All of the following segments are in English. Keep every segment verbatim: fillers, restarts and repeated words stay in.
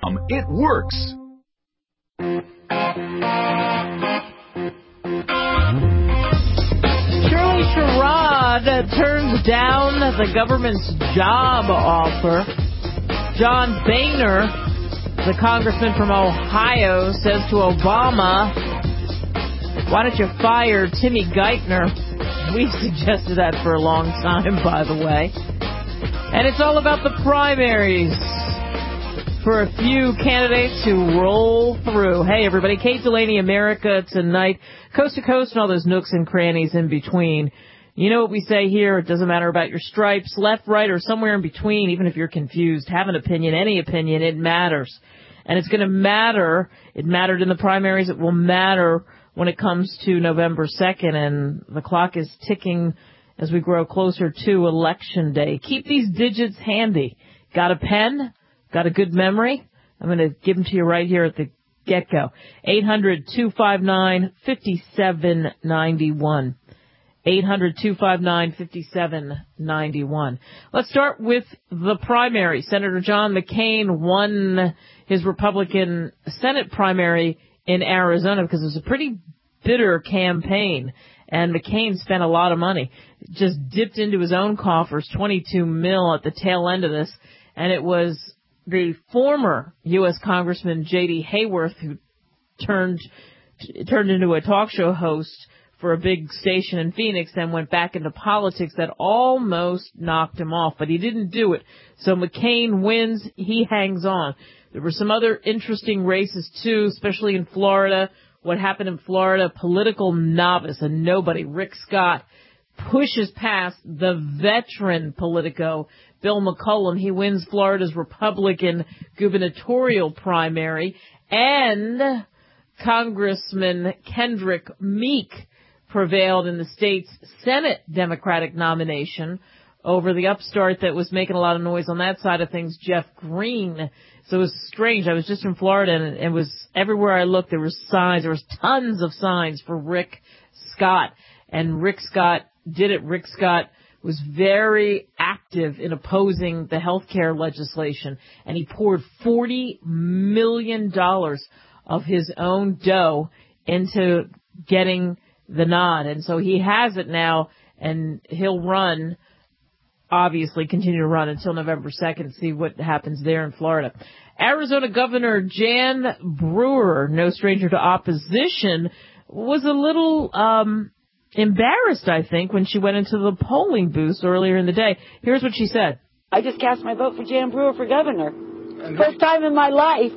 com. It works. Shirley Sherrod turns down the government's job offer. John Boehner, the congressman from Ohio, says to Obama, why don't you fire Timmy Geithner? We've suggested that for a long time, by the way. And it's all about the primaries for a few candidates who roll through. Hey, everybody, Kate Delaney, America Tonight, coast to coast and all those nooks and crannies in between. You know what we say here, it doesn't matter about your stripes, left, right, or somewhere in between, even if you're confused. Have an opinion, any opinion, it matters. And it's going to matter. It mattered in the primaries. It will matter when it comes to November second, and the clock is ticking as we grow closer to Election Day. Keep these digits handy. Got a pen? Got a good memory? I'm going to give them to you right here at the get-go. eight hundred two five nine five seven nine one. eight hundred two five nine five seven nine one. Let's start with the primary. Senator John McCain won his Republican Senate primary in Arizona because it was a pretty bitter campaign, and McCain spent a lot of money. Just dipped into his own coffers, twenty-two mil at the tail end of this, and it was the former U S Congressman J D Hayworth who turned turned into a talk show host for a big station in Phoenix, then went back into politics that almost knocked him off, but he didn't do it. So McCain wins, he hangs on. There were some other interesting races too, especially in Florida. What happened in Florida, political novice, a nobody, Rick Scott, pushes past the veteran Politico, Bill McCollum. He wins Florida's Republican gubernatorial primary, and Congressman Kendrick Meek prevailed in the state's Senate Democratic nomination over the upstart that was making a lot of noise on that side of things, Jeff Green. So it was strange. I was just in Florida, and it was everywhere I looked, there was signs. There was tons of signs for Rick Scott. And Rick Scott did it. Rick Scott was very active in opposing the health care legislation, and he poured forty million dollars of his own dough into getting the nod. And so he has it now, and he'll run, obviously continue to run until November second, see what happens there in Florida. Arizona Governor Jan Brewer, no stranger to opposition, was a little um embarrassed, I think, when she went into the polling booth earlier in the day. Here's what she said. I just cast my vote for Jan Brewer for governor. First time in my life.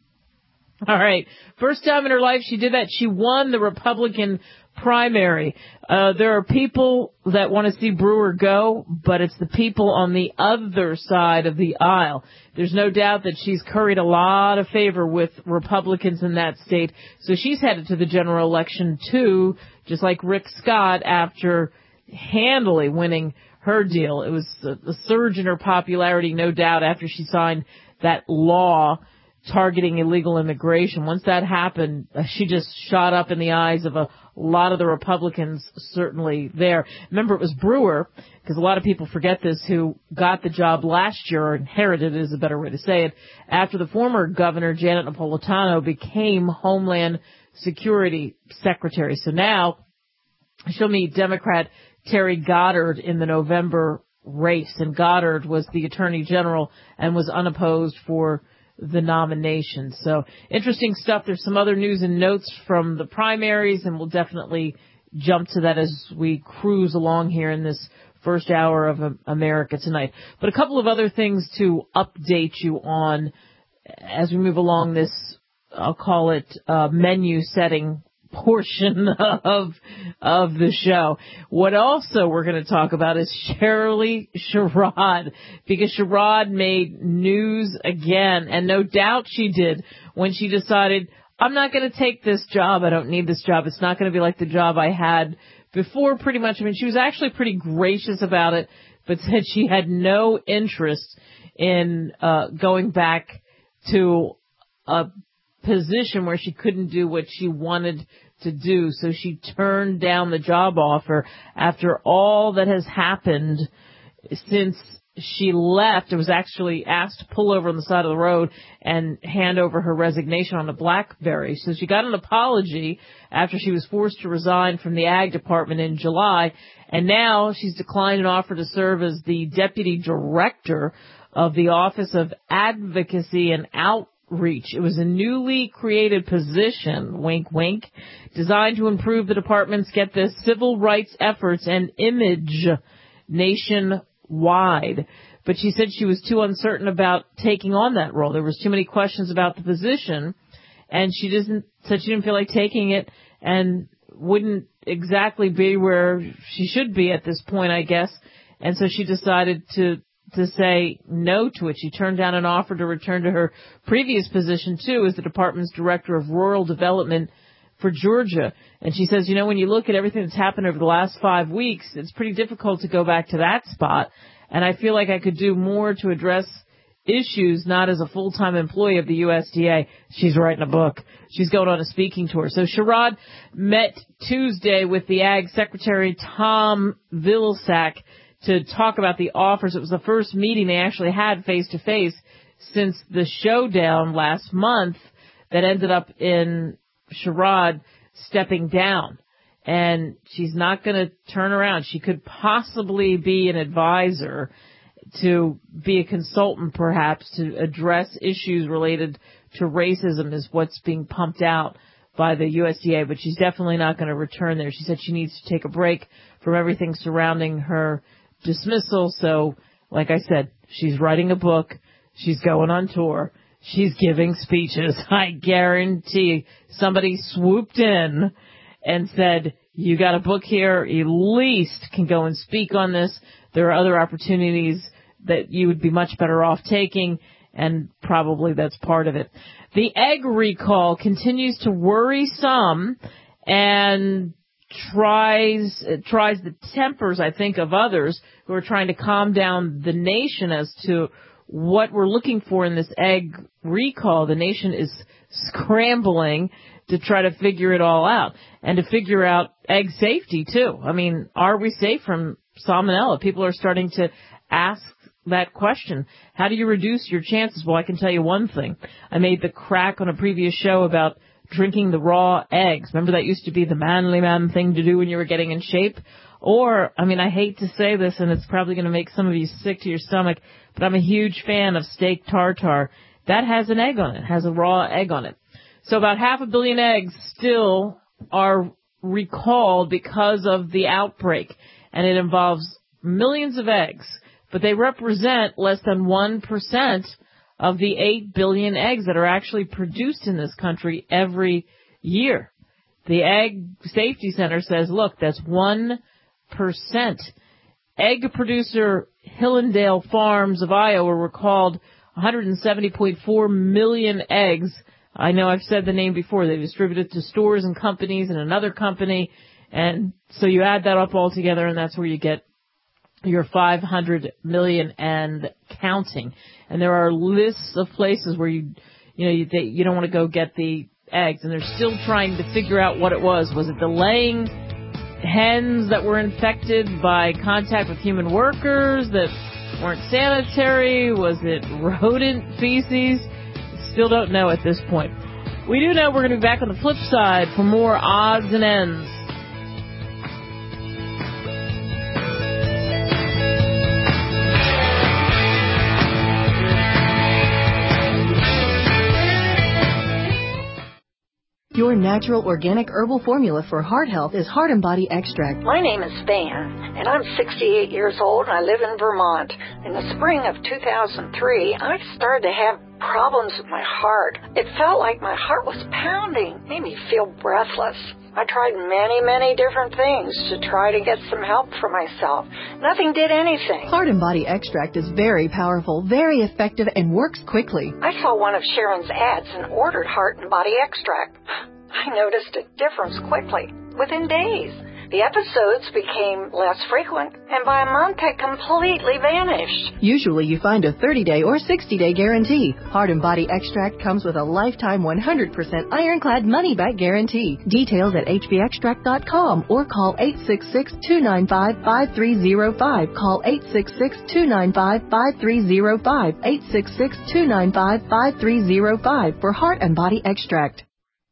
All right. First time in her life she did that. She won the Republican primary. Uh, there are people that want to see Brewer go, but it's the people on the other side of the aisle. There's no doubt that she's curried a lot of favor with Republicans in that state. So she's headed to the general election, too, just like Rick Scott after handily winning her deal. It was a, a surge in her popularity, no doubt, after she signed that law targeting illegal immigration. Once that happened, she just shot up in the eyes of a lot of the Republicans certainly there. Remember, it was Brewer, because a lot of people forget this, who got the job last year, or inherited is a better way to say it, after the former governor, Janet Napolitano, became Homeland Security Secretary. So now she'll meet Democrat Terry Goddard in the November race, and Goddard was the Attorney General and was unopposed for the nomination. So interesting stuff. There's some other news and notes from the primaries, and we'll definitely jump to that as we cruise along here in this first hour of America Tonight. But a couple of other things to update you on as we move along this, I'll call it, uh, menu setting portion of of the show. What also we're going to talk about is Shirley Sherrod, because Sherrod made news again, and no doubt she did, when she decided, I'm not going to take this job. I don't need this job. It's not going to be like the job I had before, pretty much. I mean, she was actually pretty gracious about it, but said she had no interest in uh going back to a position where she couldn't do what she wanted to do. So she turned down the job offer after all that has happened since she left, it was actually asked to pull over on the side of the road and hand over her resignation on a BlackBerry. So she got an apology after she was forced to resign from the Ag Department in July, and now she's declined an offer to serve as the Deputy Director of the Office of Advocacy and Outreach. It was a newly created position, wink, wink, designed to improve the department's, get this, civil rights efforts and image nationwide. But she said she was too uncertain about taking on that role. There was too many questions about the position, and she didn't, said she didn't feel like taking it and wouldn't exactly be where she should be at this point, I guess. And so she decided to to say no to it. She turned down an offer to return to her previous position, too, as the department's Director of Rural Development for Georgia. And she says, you know, when you look at everything that's happened over the last five weeks, it's pretty difficult to go back to that spot. And I feel like I could do more to address issues, not as a full-time employee of the U S D A. She's writing a book. She's going on a speaking tour. So Sherrod met Tuesday with the Ag Secretary Tom Vilsack to talk about the offers. It was the first meeting they actually had face-to-face since the showdown last month that ended up in Sherrod stepping down. And she's not going to turn around. She could possibly be an advisor, to be a consultant perhaps, to address issues related to racism is what's being pumped out by the U S D A, but she's definitely not going to return there. She said she needs to take a break from everything surrounding her dismissal. So, like I said, she's writing a book. She's going on tour. She's giving speeches. I guarantee somebody swooped in and said, you got a book here, at least can go and speak on this. There are other opportunities that you would be much better off taking, and probably that's part of it. The egg recall continues to worry some and tries tries the tempers, I think, of others who are trying to calm down the nation as to what we're looking for in this egg recall. The nation is scrambling to try to figure it all out and to figure out egg safety, too. I mean, are we safe from salmonella? People are starting to ask that question. How do you reduce your chances? Well, I can tell you one thing. I made the crack on a previous show about drinking the raw eggs. Remember, that used to be the manly man thing to do when you were getting in shape? Or, I mean, I hate to say this, and it's probably going to make some of you sick to your stomach, but I'm a huge fan of steak tartare. That has an egg on it, has a raw egg on it. So about half a billion eggs still are recalled because of the outbreak, and it involves millions of eggs, but they represent less than one percent of the eight billion eggs that are actually produced in this country every year. The Egg Safety Center says, look, that's one percent. Egg producer Hillendale Farms of Iowa recalled one hundred seventy point four million eggs. I know I've said the name before. They distribute it to stores and companies and another company. And so you add that up all together, and that's where you get your five hundred million and counting. And there are lists of places where you, you know, you, they, you don't want to go get the eggs. And they're still trying to figure out what it was. Was it the laying hens that were infected by contact with human workers that weren't sanitary? Was it rodent feces? Still don't know at this point. We do know we're going to be back on the flip side for more odds and ends. Your natural organic herbal formula for heart health is Heart and Body Extract. My name is Van, and I'm sixty-eight years old, and I live in Vermont. In the spring of two thousand three, I started to have problems with my heart. It felt like my heart was pounding, made me feel breathless. I tried many, many different things to try to get some help for myself. Nothing did anything. Heart and Body Extract is very powerful, very effective, and works quickly. I saw one of Sharon's ads and ordered Heart and Body Extract. I noticed a difference quickly, within days. The episodes became less frequent, and by a month had completely vanished. Usually you find a thirty-day or sixty-day guarantee. Heart and Body Extract comes with a lifetime one hundred percent ironclad money-back guarantee. Details at h b extract dot com or call eight six six, two nine five, five three zero five. Call eight six six, two nine five, five three zero five. eight six six, two nine five, five three zero five for Heart and Body Extract.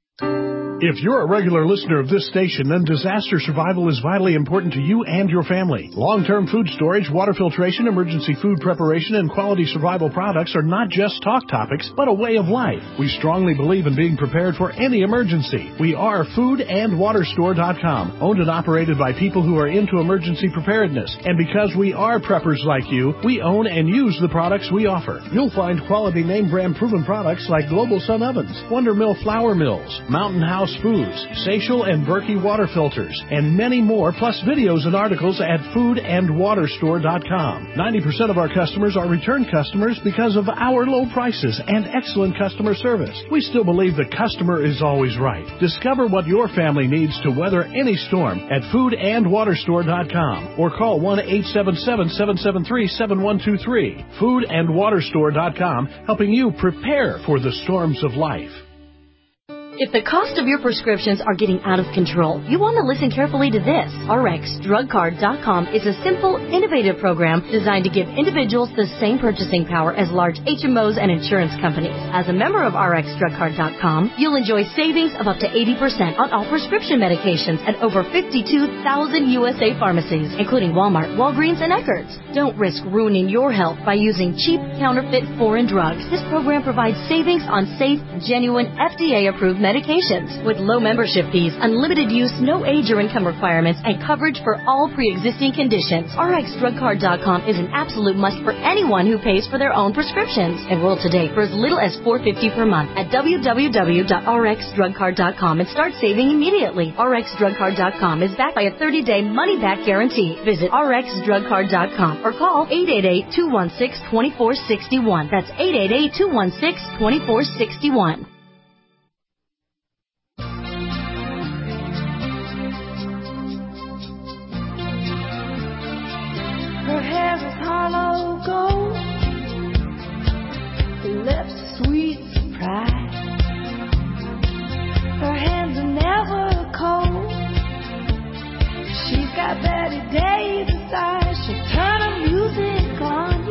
If you're a regular listener of this station, then disaster survival is vitally important to you and your family. Long-term food storage, water filtration, emergency food preparation, and quality survival products are not just talk topics, but a way of life. We strongly believe in being prepared for any emergency. We are food and water store dot com, owned and operated by people who are into emergency preparedness. And because we are preppers like you, we own and use the products we offer. You'll find quality name-brand proven products like Global Sun Ovens, Wonder Mill Flour Mills, Mountain House Foods, Seychelles and Berkey water filters, and many more, plus videos and articles at food and water store dot com. ninety percent of our customers are return customers because of our low prices and excellent customer service. We still believe the customer is always right. Discover what your family needs to weather any storm at food and water store dot com or call one eight seven seven, seven seven three, seven one two three. food and water store dot com, helping you prepare for the storms of life. If the cost of your prescriptions are getting out of control, you want to listen carefully to this. R X drug card dot com is a simple, innovative program designed to give individuals the same purchasing power as large H M Os and insurance companies. As a member of R X drug card dot com, you'll enjoy savings of up to eighty percent on all prescription medications at over fifty-two thousand U S A pharmacies, including Walmart, Walgreens, and Eckerd's. Don't risk ruining your health by using cheap, counterfeit foreign drugs. This program provides savings on safe, genuine, F D A-approved medications with low membership fees, unlimited use, no age or income requirements, and coverage for all pre-existing conditions. R X drug card dot com is an absolute must for anyone who pays for their own prescriptions. Enroll today for as little as four dollars and fifty cents per month at w w w dot r x drug card dot com and start saving immediately. R X drug card dot com is backed by a thirty-day money-back guarantee. Visit r x drug card dot com or call eight eight eight, two one six, two four six one. That's eight eight eight, two one six, two four six one. Her hair is hollow gold, her lips sweet surprise. Her hands are never cold. She's got Betty Davis eyes. She'll turn her music on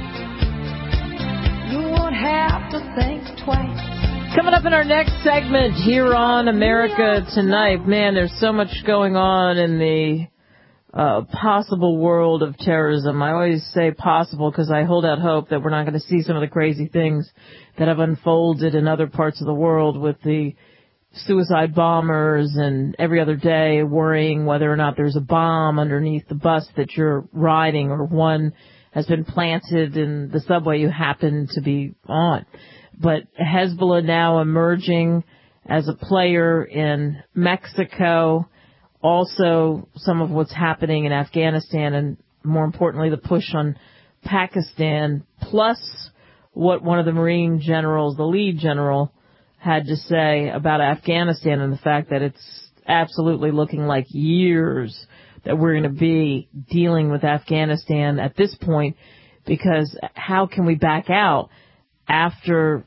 you. You won't have to think twice. Coming up in our next segment here on America Tonight, man, there's so much going on in the Uh, possible world of terrorism. I always say possible because I hold out hope that we're not going to see some of the crazy things that have unfolded in other parts of the world with the suicide bombers and every other day worrying whether or not there's a bomb underneath the bus that you're riding or one has been planted in the subway you happen to be on. But Hezbollah now emerging as a player in Mexico. Also, some of what's happening in Afghanistan and, more importantly, the push on Pakistan, plus what one of the Marine generals, the lead general, had to say about Afghanistan and the fact that it's absolutely looking like years that we're going to be dealing with Afghanistan at this point, because how can we back out after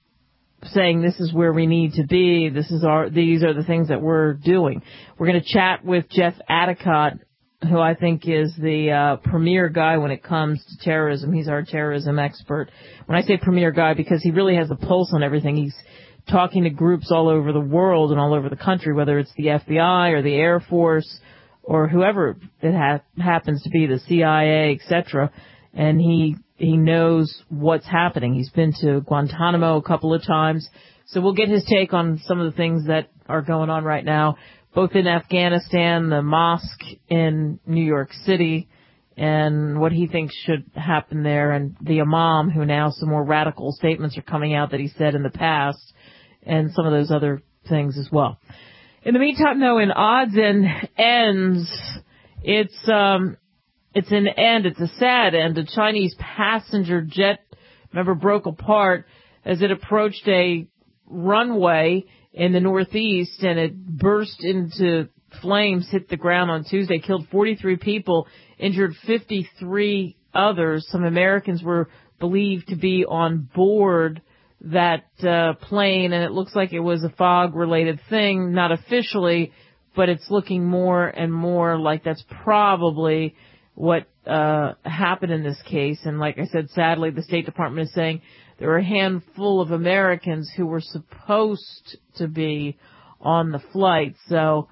saying this is where we need to be, this is our, these are the things that we're doing. We're going to chat with Jeff Atticott, who I think is the uh, premier guy when it comes to terrorism. He's our terrorism expert. When I say premier guy, because he really has the pulse on everything. He's talking to groups all over the world and all over the country, whether it's the F B I or the Air Force or whoever it ha- happens to be, the C I A, et cetera. And he He knows what's happening. He's been to Guantanamo a couple of times. So we'll get his take on some of the things that are going on right now, both in Afghanistan, the mosque in New York City, and what he thinks should happen there, and the imam, who now some more radical statements are coming out that he said in the past, and some of those other things as well. In the meantime, though, in odds and ends, it's... um It's an end. It's a sad end. A Chinese passenger jet, remember, broke apart as it approached a runway in the Northeast, and it burst into flames hit the ground on Tuesday, killed forty-three people, injured fifty-three others. Some Americans were believed to be on board that uh, plane, and it looks like it was a fog-related thing, not officially, but it's looking more and more like that's probably what uh happened in this case. And like I said, sadly, the State Department is saying there were a handful of Americans who were supposed to be on the flight. So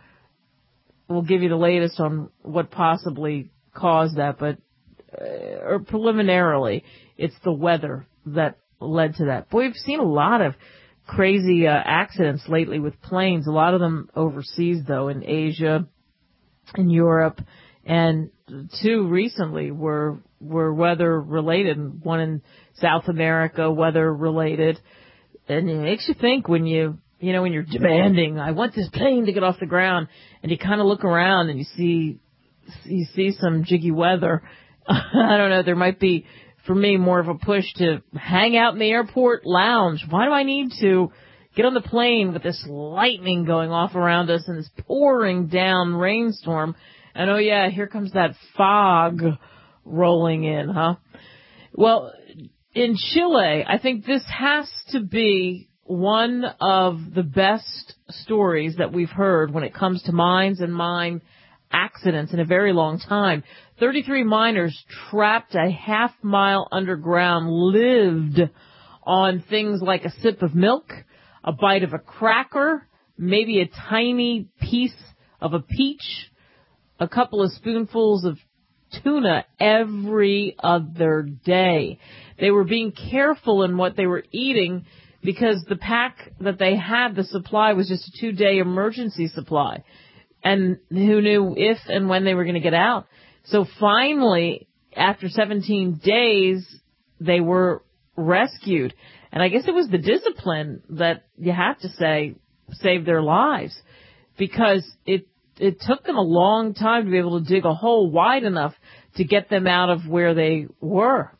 we'll give you the latest on what possibly caused that, but uh, or preliminarily, it's the weather that led to that. Boy, we've seen a lot of crazy uh, accidents lately with planes, a lot of them overseas, though, in Asia, in Europe, and two recently were were weather-related, and one in South America, weather-related. And it makes you think when you, you know, when you're demanding, I want this plane to get off the ground, and you kind of look around and you see you see some jiggy weather. I don't know, there might be, for me, more of a push to hang out in the airport lounge. Why do I need to get on the plane with this lightning going off around us and this pouring down rainstorm? And oh yeah, here comes that fog rolling in, huh? Well, in Chile, I think this has to be one of the best stories that we've heard when it comes to mines and mine accidents in a very long time. thirty-three miners trapped a half mile underground lived on things like a sip of milk, a bite of a cracker, maybe a tiny piece of a peach, a couple of spoonfuls of tuna every other day. They were being careful in what they were eating because the pack that they had, the supply, was just a two-day emergency supply. And who knew if and when they were going to get out? So finally, after seventeen days, they were rescued. And I guess it was the discipline that, you have to say, saved their lives, because it it took them a long time to be able to dig a hole wide enough to get them out of where they were.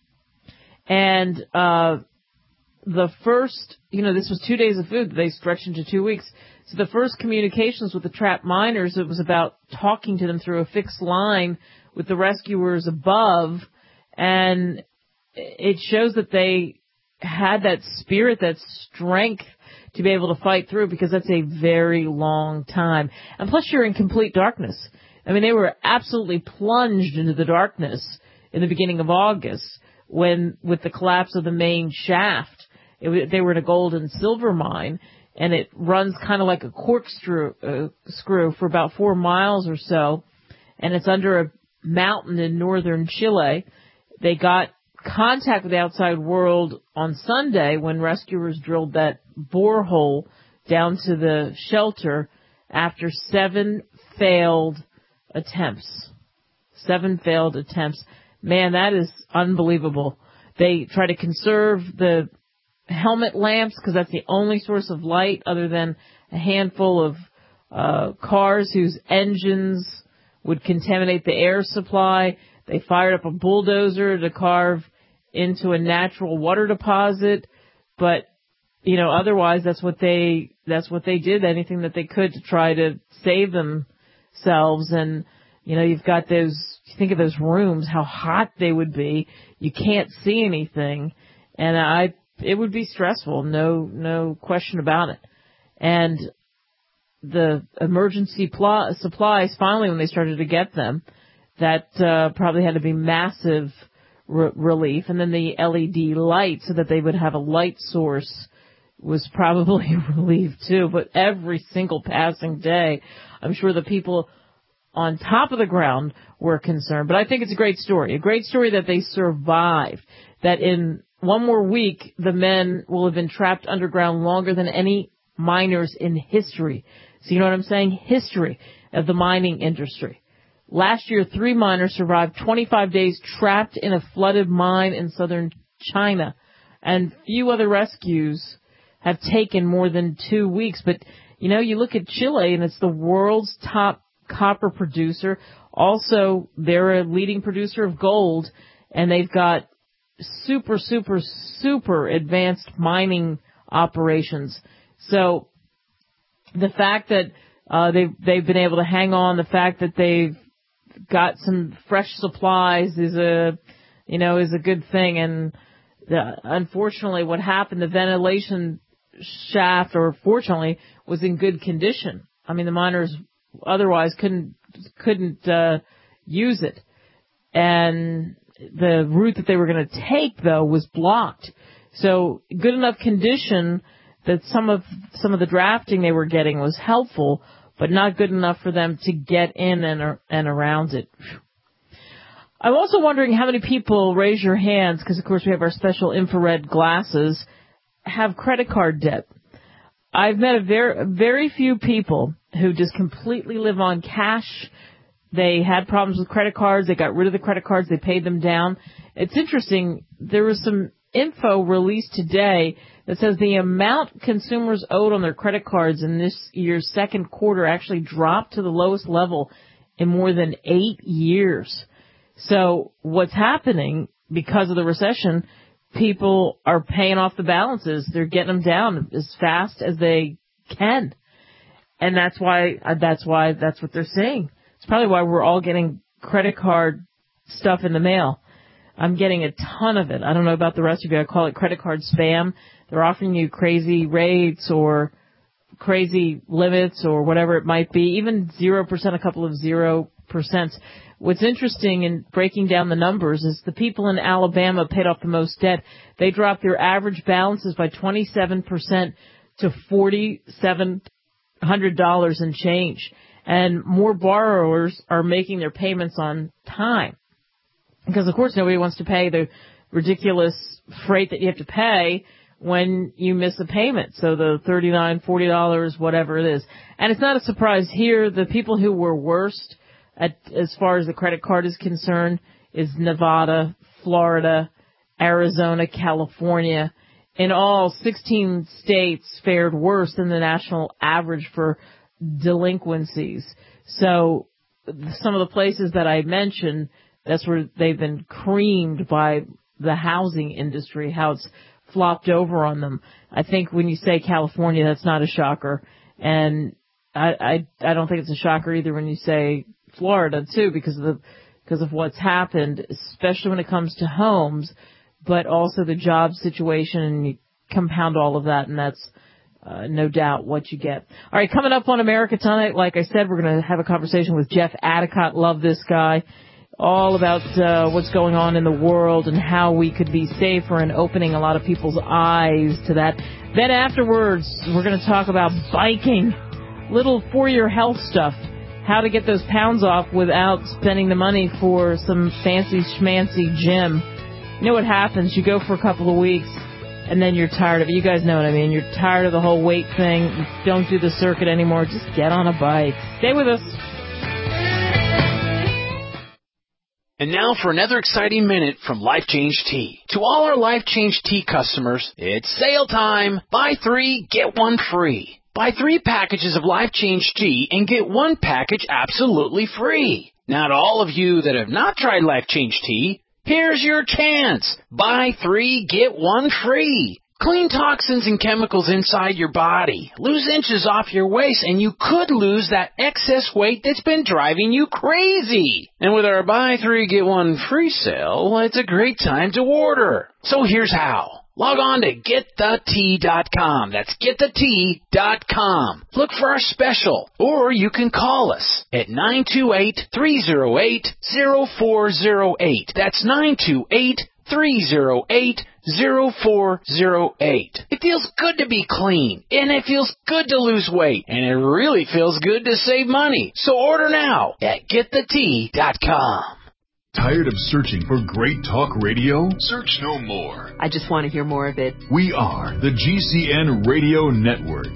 And uh the first, you know, this was two days of food that they stretched into two weeks. So the first communications with the trapped miners, it was about talking to them through a fixed line with the rescuers above. And it shows that they had that spirit, that strength to be able to fight through, because that's a very long time. And plus, you're in complete darkness. I mean, they were absolutely plunged into the darkness in the beginning of August when, with the collapse of the main shaft. It, they were in a gold and silver mine, and it runs kind of like a corkscrew uh, screw for about four miles or so, and it's under a mountain in northern Chile. They got contact with the outside world on Sunday when rescuers drilled that borehole down to the shelter after seven failed attempts. Seven failed attempts. Man, that is unbelievable. They try to conserve the helmet lamps because that's the only source of light other than a handful of uh cars whose engines would contaminate the air supply. They fired up a bulldozer to carve into a natural water deposit, but you know, otherwise that's what they that's what they did, anything that they could to try to save themselves. And you know, you've got those, you think of those rooms, how hot they would be. You can't see anything, and I it would be stressful, no no question about it. And the emergency pl- supplies, finally, when they started to get them, that uh, probably had to be massive re- relief. And then the L E D light, so that they would have a light source, was probably a relief too. But every single passing day, I'm sure the people on top of the ground were concerned. But I think it's a great story, a great story that they survived, that in one more week, the men will have been trapped underground longer than any miners in history. So you know what I'm saying? History of the mining industry. Last year, three miners survived twenty-five days trapped in a flooded mine in southern China. And few other rescues have taken more than two weeks. But, you know, you look at Chile, and it's the world's top copper producer. Also, they're a leading producer of gold, and they've got super, super, super advanced mining operations. So the fact that Uh, they've, they've been able to hang on. The fact that they've got some fresh supplies is a, you know, is a good thing. And the, unfortunately what happened, the ventilation shaft, or fortunately, was in good condition. I mean, the miners otherwise couldn't, couldn't, uh, use it. And the route that they were going to take, though, was blocked. So good enough condition that some of, some of the drafting they were getting was helpful, but not good enough for them to get in and, and around it. I'm also wondering how many people, raise your hands, because of course we have our special infrared glasses, have credit card debt. I've met a very, very few people who just completely live on cash. They had problems with credit cards. They got rid of the credit cards. They paid them down. It's interesting. There was some info released today that says the amount consumers owed on their credit cards in this year's second quarter actually dropped to the lowest level in more than eight years. So what's happening because of the recession, people are paying off the balances. They're getting them down as fast as they can. And that's why, that's why, that's what they're saying. It's probably why we're all getting credit card stuff in the mail. I'm getting a ton of it. I don't know about the rest of you. I call it credit card spam. They're offering you crazy rates or crazy limits or whatever it might be, even zero percent, a couple of zero percent. What's interesting in breaking down the numbers is the people in Alabama paid off the most debt. They dropped their average balances by twenty-seven percent to four thousand seven hundred dollars and change. And more borrowers are making their payments on time. Because, of course, nobody wants to pay the ridiculous freight that you have to pay when you miss a payment. So the thirty-nine dollars, forty dollars, whatever it is. And it's not a surprise here. The people who were worst at, as far as the credit card is concerned is Nevada, Florida, Arizona, California. In all, sixteen states fared worse than the national average for delinquencies. So some of the places that I mentioned, that's where they've been creamed by the housing industry, how it's flopped over on them. I think when you say California, that's not a shocker. And I, I, I don't think it's a shocker either when you say Florida too, because of the, because of what's happened, especially when it comes to homes, but also the job situation, and you compound all of that, and that's Uh, no doubt what you get. All right, coming up on America Tonight, like I said, we're going to have a conversation with Jeff Adicott. Love this guy. All about uh, what's going on in the world and how we could be safer, and opening a lot of people's eyes to that. Then afterwards, we're going to talk about biking, little for your health stuff, how to get those pounds off without spending the money for some fancy schmancy gym. You know what happens? You go for a couple of weeks, and then you're tired of it. You guys know what I mean. You're tired of the whole weight thing. You don't do the circuit anymore. Just get on a bike. Stay with us. And now for another exciting minute from Life Change Tea. To all our Life Change Tea customers, it's sale time. Buy three, get one free. Buy three packages of Life Change Tea and get one package absolutely free. Now to all of you that have not tried Life Change Tea, here's your chance. Buy three, get one free. Clean toxins and chemicals inside your body. Lose inches off your waist, and you could lose that excess weight that's been driving you crazy. And with our buy three, get one free sale, it's a great time to order. So here's how. Log on to get the tea dot com. That's get the tea dot com. Look for our special, or you can call us at nine two eight, three oh eight, oh four oh eight. That's nine two eight, three oh eight, oh four oh eight. It feels good to be clean, and it feels good to lose weight, and it really feels good to save money. So order now at get the tea dot com. Tired of searching for great talk radio? Search no more. I just want to hear more of it. We are the G C N Radio Network.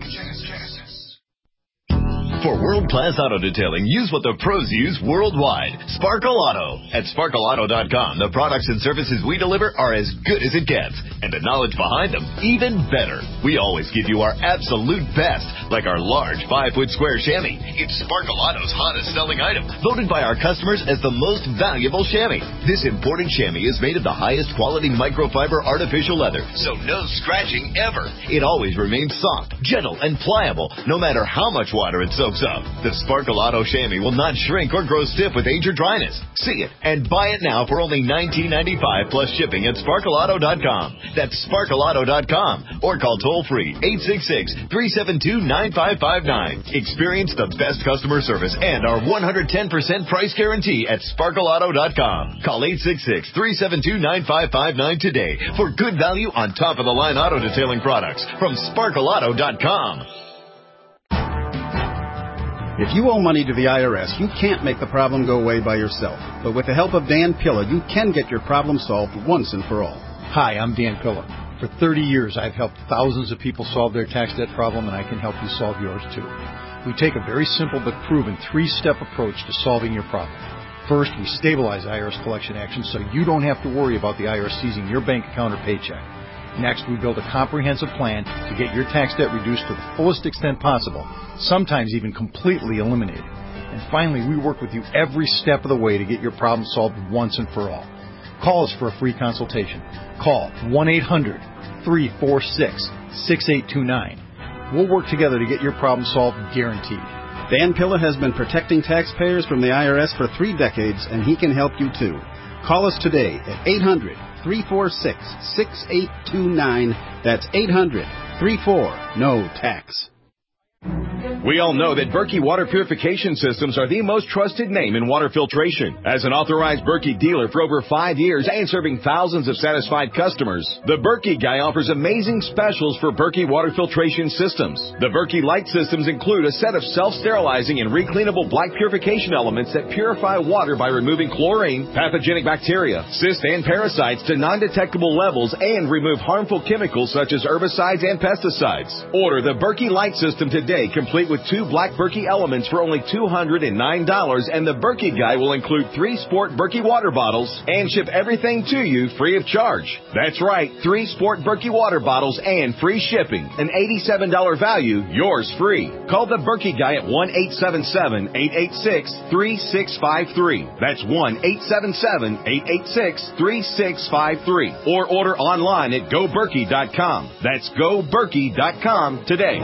For world-class auto detailing, use what the pros use worldwide. Sparkle Auto. At sparkle auto dot com, the products and services we deliver are as good as it gets. And the knowledge behind them, even better. We always give you our absolute best. like our large five-foot square chamois. It's Sparkalato's hottest selling item, voted by our customers as the most valuable chamois. This imported chamois is made of the highest quality microfiber artificial leather, so no scratching ever. It always remains soft, gentle, and pliable, no matter how much water it soaks up. The Sparkalato chamois will not shrink or grow stiff with age or dryness. See it and buy it now for only nineteen ninety-five plus shipping at Sparkalato dot com. That's Sparkalato dot com or call toll-free eight six six, three seven two, nine five five nine. Experience the best customer service and our one hundred ten percent price guarantee at Sparkalato dot com. Call eight six six, three seven two, nine five five nine today for good value on top-of-the-line auto detailing products from Sparkalato dot com. If you owe money to the I R S, you can't make the problem go away by yourself. But with the help of Dan Pilla, you can get your problem solved once and for all. Hi, I'm Dan Pilla. For thirty years, I've helped thousands of people solve their tax debt problem, and I can help you solve yours too. We take a very simple but proven three-step approach to solving your problem. First, we stabilize I R S collection actions so you don't have to worry about the I R S seizing your bank account or paycheck. Next, we build a comprehensive plan to get your tax debt reduced to the fullest extent possible, sometimes even completely eliminated. And finally, we work with you every step of the way to get your problem solved once and for all. Call us for a free consultation. Call one eight hundred, three four six, six eight two nine. We'll work together to get your problem solved, guaranteed. Dan Pilla has been protecting taxpayers from the I R S for three decades, and he can help you too. Call us today at eight hundred, three four six, six eight two nine. That's eight hundred, three four, N O tax. We all know that Berkey Water Purification Systems are the most trusted name in water filtration. As an authorized Berkey dealer for over five years and serving thousands of satisfied customers, the Berkey Guy offers amazing specials for Berkey Water Filtration Systems. The Berkey Light Systems include a set of self-sterilizing and recleanable black purification elements that purify water by removing chlorine, pathogenic bacteria, cysts, and parasites to non-detectable levels and remove harmful chemicals such as herbicides and pesticides. Order the Berkey Light System today, complete with two black Berkey elements for only two hundred nine dollars, and the Berkey Guy will include three Sport Berkey water bottles and ship everything to you free of charge. That's right, three Sport Berkey water bottles and free shipping. An eighty-seven dollars value, yours free. Call the Berkey Guy at one eight seven seven, eight eight six, three six five three. That's one eight seven seven, eight eight six, three six five three. Or order online at go berkey dot com. That's go berkey dot com today.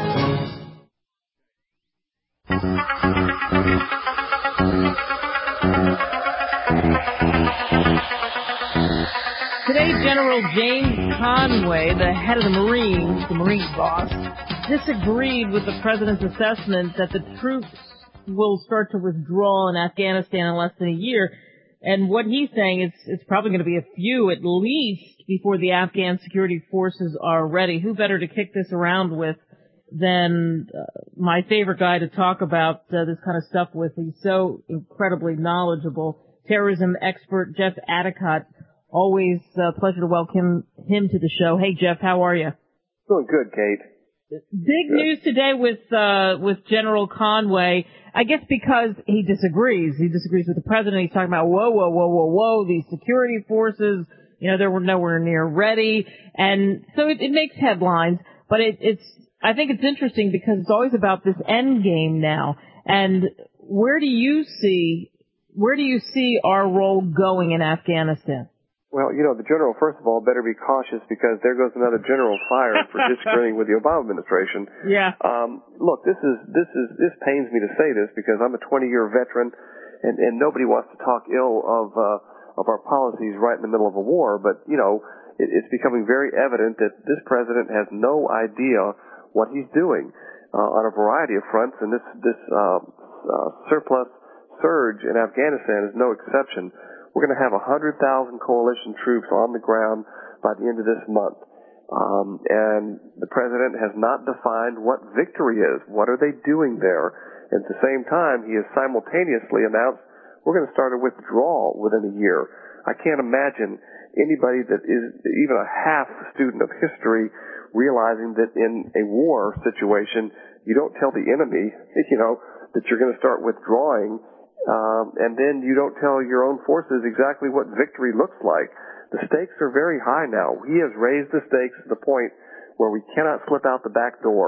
Today, General James Conway, the head of the Marines, the Marine boss, disagreed with the president's assessment that the troops will start to withdraw in Afghanistan in less than a year. And what he's saying is it's probably going to be a few at least before the Afghan security forces are ready. Who better to kick this around with than uh, my favorite guy to talk about uh, this kind of stuff with? He's so incredibly knowledgeable. Terrorism expert Jeff Atticott. Always a pleasure to welcome him to the show. Hey, Jeff, how are you? Doing good, Kate. Big good. News today with uh with General Conway. I guess because he disagrees. He disagrees with the president. He's talking about, whoa, whoa, whoa, whoa, whoa, these security forces, you know, they were nowhere near ready. And so it, it makes headlines, but it, it's, I think it's interesting because it's always about this end game now. And where do you see, where do you see our role going in Afghanistan? Well, you know, the general, first of all, better be cautious because there goes another general fired for disagreeing with the Obama administration. Yeah. Um, look, this is, this is, this pains me to say this because I'm a twenty-year veteran and, and nobody wants to talk ill of, uh, of our policies right in the middle of a war. But, you know, it, it's becoming very evident that this president has no idea what he's doing, uh, on a variety of fronts. And this, this, uh, uh, surplus surge in Afghanistan is no exception. We're going to have one hundred thousand coalition troops on the ground by the end of this month. Um, and the president has not defined what victory is. What are they doing there? At the same time, he has simultaneously announced we're going to start a withdrawal within a year. I can't imagine anybody that is even a half student of history realizing that in a war situation, you don't tell the enemy, you know, that you're going to start withdrawing. Um, and then you don't tell your own forces exactly what victory looks like. The stakes are very high now. He has raised the stakes to the point where we cannot slip out the back door.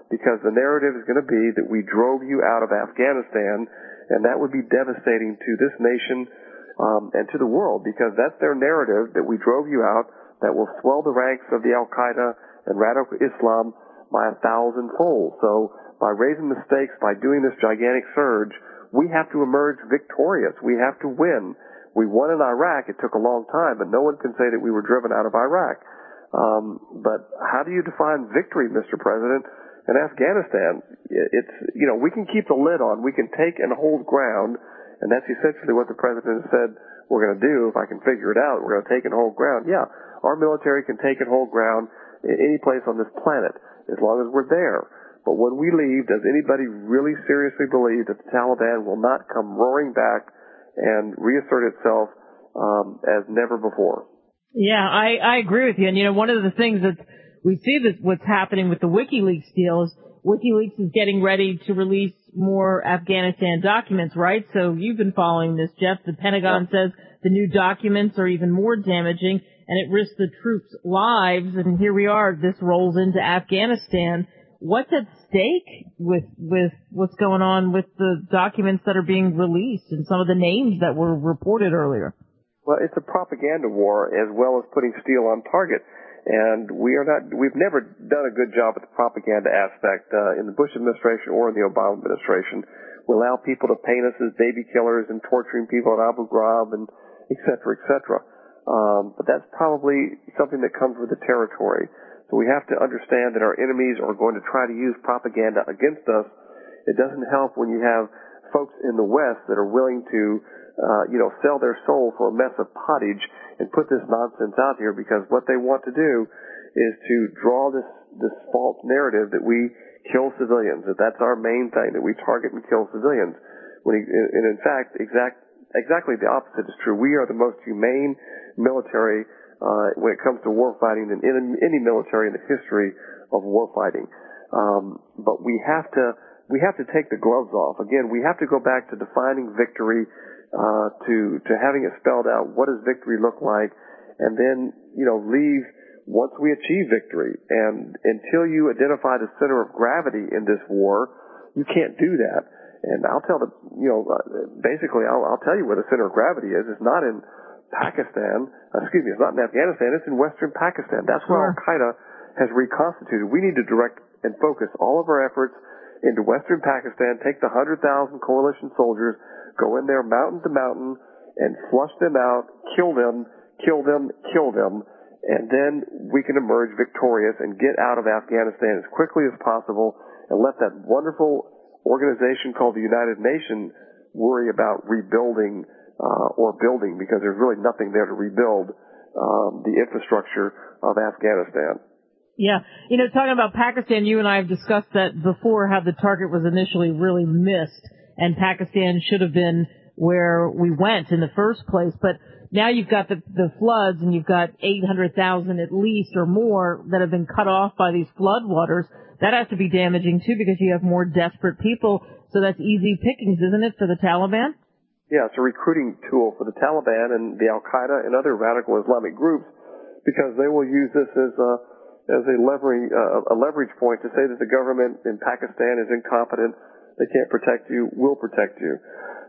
because the narrative is going to be that we drove you out of Afghanistan, and that would be devastating to this nation um, and to the world, because that's their narrative, that we drove you out, that will swell the ranks of the Al-Qaeda and radical Islam by a thousandfold. So by raising the stakes, by doing this gigantic surge, we have to emerge victorious. We have to win. We won in Iraq. It took a long time, but no one can say that we were driven out of Iraq. Um, but how do you define victory, Mister President? In Afghanistan, it's, you know, we can keep the lid on. We can take and hold ground, and that's essentially what the President has said we're going to do. If I can figure it out, we're going to take and hold ground. Yeah, our military can take and hold ground in any place on this planet as long as we're there. But when we leave, does anybody really seriously believe that the Taliban will not come roaring back and reassert itself um, as never before? Yeah, I, I agree with you. And, you know, one of the things that we see that what's happening with the WikiLeaks deal is WikiLeaks is getting ready to release more Afghanistan documents, right? So you've been following this, Jeff. The Pentagon yeah. says the new documents are even more damaging, and it risks the troops' lives. And here we are. This rolls into Afghanistan. What's at stake with with what's going on with the documents that are being released and some of the names that were reported earlier? Well, it's a propaganda war as well as putting steel on target. And we are not, we've never done a good job with the propaganda aspect uh, in the Bush administration or in the Obama administration. We allow people to paint us as baby killers and torturing people at Abu Ghraib and et cetera, et cetera. Um, but that's probably something that comes with the territory. So we have to understand that our enemies are going to try to use propaganda against us. It doesn't help when you have folks in the West that are willing to, uh, you know, sell their soul for a mess of pottage and put this nonsense out here, because what they want to do is to draw this, this false narrative that we kill civilians, that that's our main thing, that we target and kill civilians. When, and in fact, exact, exactly the opposite is true. We are the most humane military Uh, when it comes to warfighting than in any military in the history of warfighting. Um, but we have to, we have to take the gloves off. Again, we have to go back to defining victory, uh, to, to having it spelled out. What does victory look like? And then, you know, leave once we achieve victory. And until you identify the center of gravity in this war, you can't do that. And I'll tell the, you know, basically I'll, I'll tell you where the center of gravity is. It's not in Pakistan, uh, excuse me, it's not in Afghanistan, it's in western Pakistan. That's where Al-Qaeda has reconstituted. We need to direct and focus all of our efforts into western Pakistan, take the one hundred thousand coalition soldiers, go in there mountain to mountain, and flush them out, kill them, kill them, kill them, and then we can emerge victorious and get out of Afghanistan as quickly as possible and let that wonderful organization called the United Nations worry about rebuilding Uh, or building, because there's really nothing there to rebuild um, the infrastructure of Afghanistan. Yeah. You know, talking about Pakistan, you and I have discussed that before, how the target was initially really missed, and Pakistan should have been where we went in the first place. But now you've got the, the floods, and you've got eight hundred thousand at least or more that have been cut off by these flood waters. That has to be damaging, too, because you have more desperate people. So that's easy pickings, isn't it, for the Taliban? Yeah, it's a recruiting tool for the Taliban and the Al-Qaeda and other radical Islamic groups, because they will use this as a, as a, leverage, uh, a leverage point to say that the government in Pakistan is incompetent, they can't protect you, will protect you.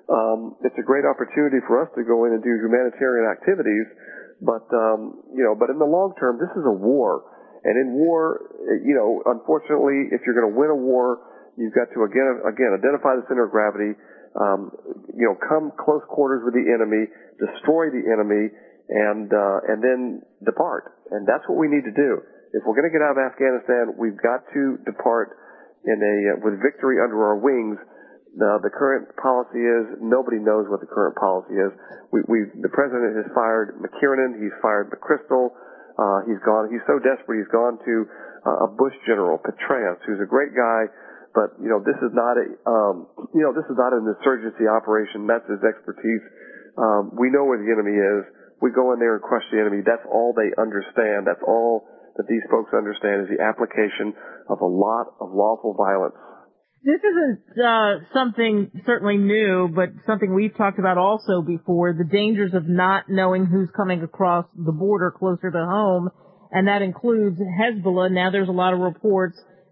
Um, it's a great opportunity for us to go in and do humanitarian activities, but, um, you know, but in the long term, this is a war. And in war, you know, unfortunately, if you're going to win a war, you've got to, again, again, identify the center of gravity, Um, you know, come close quarters with the enemy, destroy the enemy, and uh, and then depart. And that's what we need to do. If we're going to get out of Afghanistan, we've got to depart in a uh, with victory under our wings. Uh, the current policy is nobody knows what the current policy is. We, we the president has fired McKiernan. He's fired McChrystal. Uh, he's gone. He's so desperate. He's gone to uh, a Bush general, Petraeus, who's a great guy. But, you know, this is not a, um, you know, this is not an insurgency operation. That's his expertise. Um, we know where the enemy is. We go in there and crush the enemy. That's all they understand. That's all that these folks understand, is the application of a lot of lawful violence. This isn't uh, something certainly new, but something we've talked about also before, the dangers of not knowing who's coming across the border closer to home, and that includes Hezbollah. Now there's a lot of reports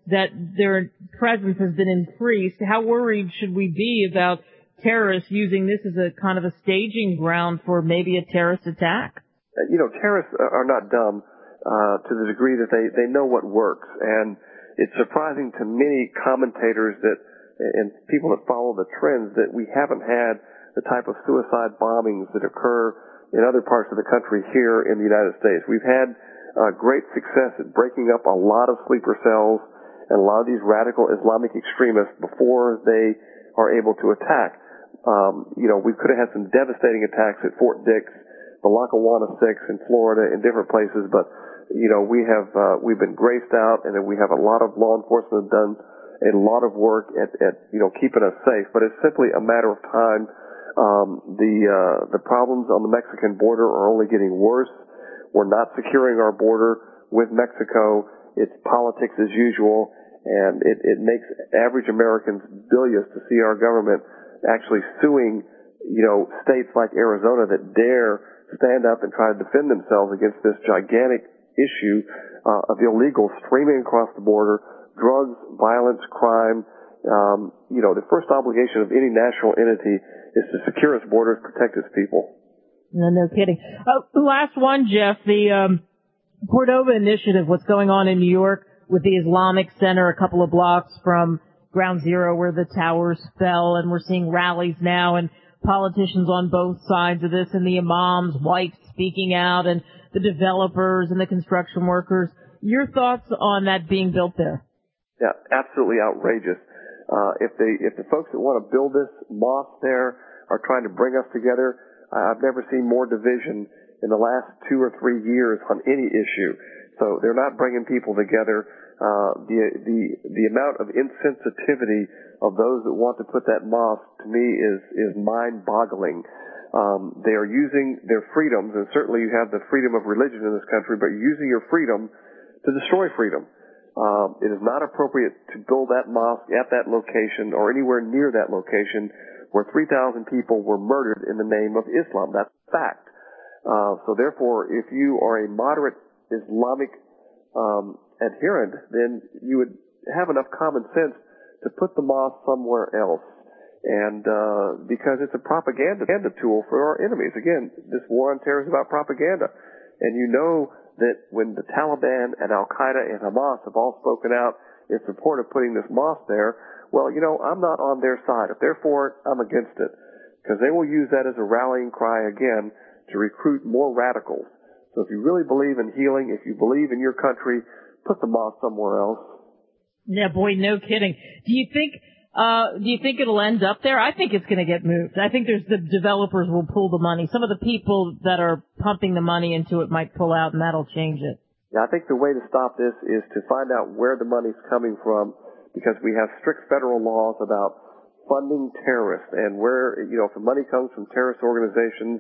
that their presence has been increased. How worried should we be about terrorists using this as a kind of a staging ground for maybe a terrorist attack? You know, terrorists are not dumb uh, to the degree that they, they know what works. And it's surprising to many commentators that and people that follow the trends that we haven't had the type of suicide bombings that occur in other parts of the country here in the United States. We've had uh, great success at breaking up a lot of sleeper cells and a lot of these radical Islamic extremists before they are able to attack. Um, you know, we could have had some devastating attacks at Fort Dix, the Lackawanna Six in Florida, in different places, but you know, we have uh, we've been graced out, and we have a lot of law enforcement done a lot of work at, at you know keeping us safe. But it's simply a matter of time. Um, the uh, the problems on the Mexican border are only getting worse. We're not securing our border with Mexico. It's politics as usual, and it, it makes average Americans bilious to see our government actually suing, you know, states like Arizona that dare stand up and try to defend themselves against this gigantic issue uh, of illegals streaming across the border, drugs, violence, crime. Um, you know, the first obligation of any national entity is to secure its borders, protect its people. No, no kidding. Uh, last one, Jeff, the um, Cordova Initiative, what's going on in New York with the Islamic Center a couple of blocks from Ground Zero where the towers fell, and we're seeing rallies now and politicians on both sides of this and the imams, wives speaking out, and the developers and the construction workers. Your thoughts on that being built there? Yeah, absolutely outrageous. Uh, if they, if the folks that want to build this mosque there are trying to bring us together, I've never seen more division in the last two or three years on any issue. So they're not bringing people together. Uh, the, the, the amount of insensitivity of those that want to put that mosque, to me, is, is mind-boggling. Um, they are using their freedoms, and certainly you have the freedom of religion in this country, but you're using your freedom to destroy freedom. Um, it is not appropriate to build that mosque at that location or anywhere near that location where three thousand people were murdered in the name of Islam. That's a fact. Uh, so therefore, if you are a moderate Islamic um, adherent, then you would have enough common sense to put the mosque somewhere else. And uh, because it's a propaganda tool for our enemies. Again, this war on terror is about propaganda. And you know that when the Taliban and Al-Qaeda and Hamas have all spoken out in support of putting this mosque there, well, you know, I'm not on their side. If they're for it, I'm against it. Because they will use that as a rallying cry again to recruit more radicals. So if you really believe in healing, if you believe in your country, put the mosque somewhere else. Yeah, boy, no kidding. Do you think... Uh, do you think it'll end up there? I think it's going to get moved. I think there's the developers will pull the money. Some of the people that are pumping the money into it might pull out, and that'll change it. Yeah, I think the way to stop this is to find out where the money's coming from, because we have strict federal laws about funding terrorists, and where, you know, if the money comes from terrorist organizations,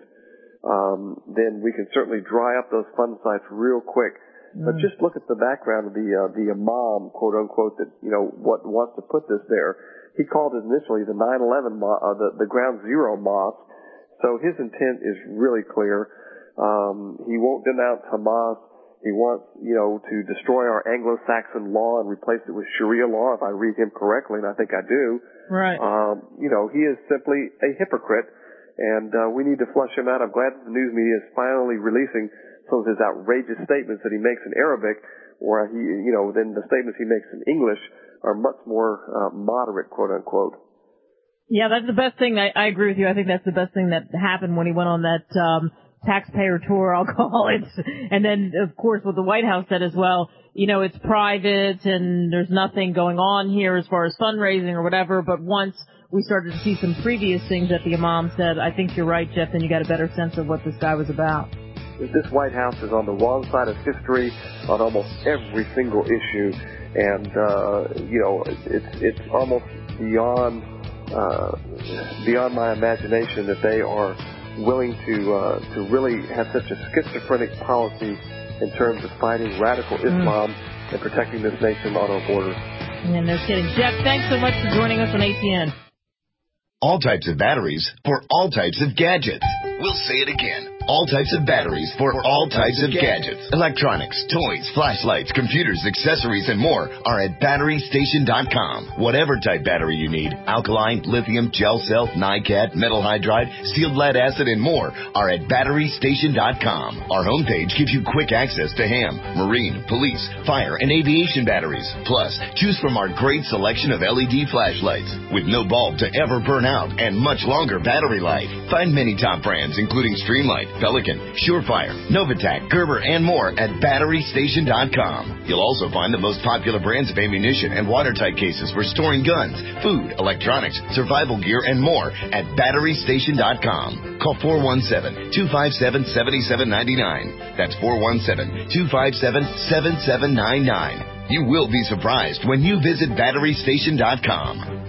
um, then we can certainly dry up those fund sites real quick. Mm. But just look at the background of the uh, the imam, quote unquote, that you know what wants to put this there. He called it initially the nine eleven, mo- uh, the, the Ground Zero Mosque. So his intent is really clear. Um, he won't denounce Hamas. He wants, you know, to destroy our Anglo-Saxon law and replace it with Sharia law, if I read him correctly, and I think I do. Right. Um, you know, he is simply a hypocrite, and uh, we need to flush him out. I'm glad that the news media is finally releasing some of his outrageous statements that he makes in Arabic, or he, you know, then the statements he makes in English are much more uh, moderate, quote unquote. Yeah, that's the best thing. I, I agree with you. I think that's the best thing that happened when he went on that um, taxpayer tour, I'll call it. And then, of course, what the White House said as well, you know, it's private and there's nothing going on here as far as fundraising or whatever. But once we started to see some previous things that the imam said, I think you're right, Jeff, and you got a better sense of what this guy was about. This White House is on the wrong side of history on almost every single issue. And, uh, you know, it's, it's almost beyond, uh, beyond my imagination that they are willing to, uh, to really have such a schizophrenic policy in terms of fighting radical Islam mm. and protecting this nation on our borders. Yeah, no kidding. Jeff, thanks so much for joining us on A T N. All types of batteries for all types of gadgets. We'll say it again. all types of batteries for all types of gadgets. Electronics, toys, flashlights, computers, accessories, and more are at battery station dot com. Whatever type battery you need, alkaline, lithium, gel cell, NiCad, metal hydride, sealed lead acid, and more are at battery station dot com. Our homepage gives you quick access to ham, marine, police, fire, and aviation batteries. Plus, choose from our great selection of L E D flashlights with no bulb to ever burn out and much longer battery life. Find many top brands including Streamlight, Pelican, Surefire, Novatac, Gerber, and more at battery station dot com. You'll also find the most popular brands of ammunition and watertight cases for storing guns, food, electronics, survival gear, and more at battery station dot com. Call four one seven, two five seven, seven seven nine nine. That's four one seven, two five seven, seven seven nine nine. You will be surprised when you visit battery station dot com.